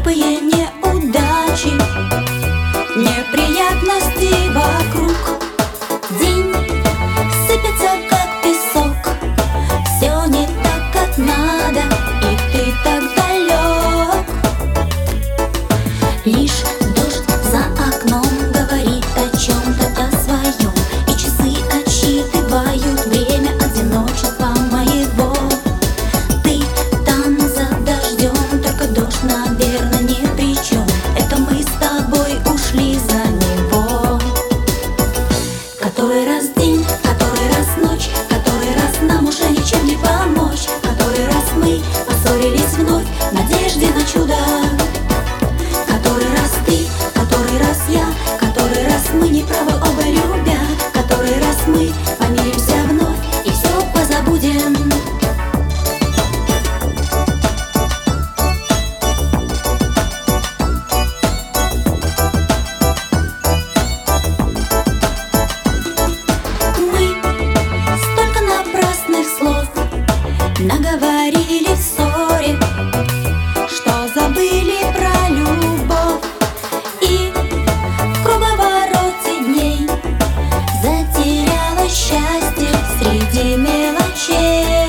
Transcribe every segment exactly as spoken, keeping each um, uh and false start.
глупые неудачи, неприятности вокруг. День сыпется как песок, все не так, как надо, и ты так далек. Лишь дождь за окном говорит о чем-то о своем, и часы отсчитывают время одиночества моего. Ты там за дождем, только дождь, наверное, ни при чем. Это мы с тобой ушли за него. Который раз день, который раз ночь, который раз нам уже ничем не помочь, который раз мы поссорились вновь в надежде на чудо. Который раз ты, который раз я, который раз мы не правы оба любя, который раз мы помиримся вновь и все позабудем. Мы столько напрасных слов наговорили в ссоре, что забыли про любовь. И в круговороте дней затеряла счастье среди мелочей.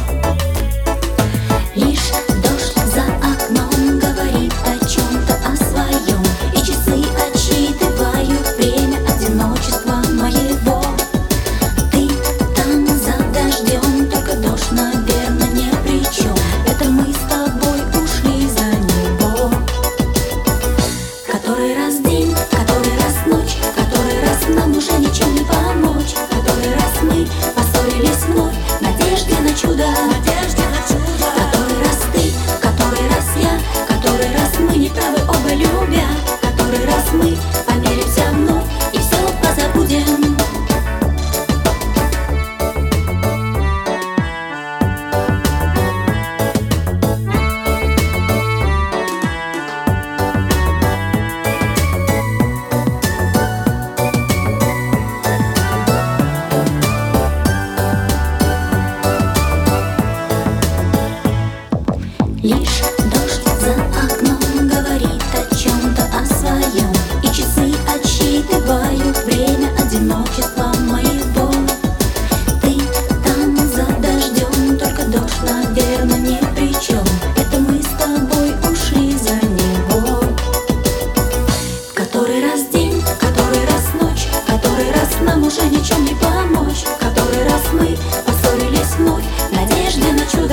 Лишь дождь за окном говорит о чем-то о своем, и часы отсчитывают время одиночества моего. Ты там за дождем, только дождь, наверное, ни при чем. Это мы с тобой ушли за него. Который раз день, который раз ночь, который раз нам уже ничем не помочь, который раз мы поссорились вновь в надежде на чудо. Который раз ты, который раз я, который раз мы не правы оба любя, который раз мы помиримся вновь и все позабудем. Лишь дождь за окном говорит о чем-то о своем, и часы отсчитывают время одиночества моего. Ты там за дождем, только дождь, наверное, ни при чем. Это мы с тобой ушли за него. Который раз день, который раз ночь, который раз нам уже ничем не помочь, который раз мы поссорились вновь в надежде на чудо.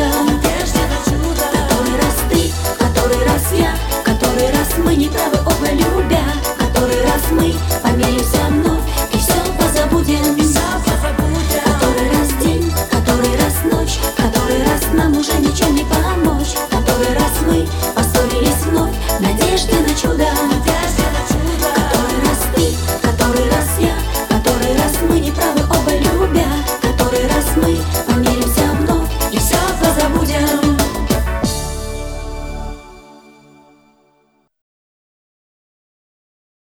Который раз мы не правы оба любя, который раз мы помиримся вновь и все позабудем. Который раз день, который раз ночь, который раз нам уже ничем не помочь, который раз мы поссорились вновь в надежде на чудо. Который раз ты, который раз я, который раз мы не правы оба любя, который раз мы помиримся вновь и все позабудем.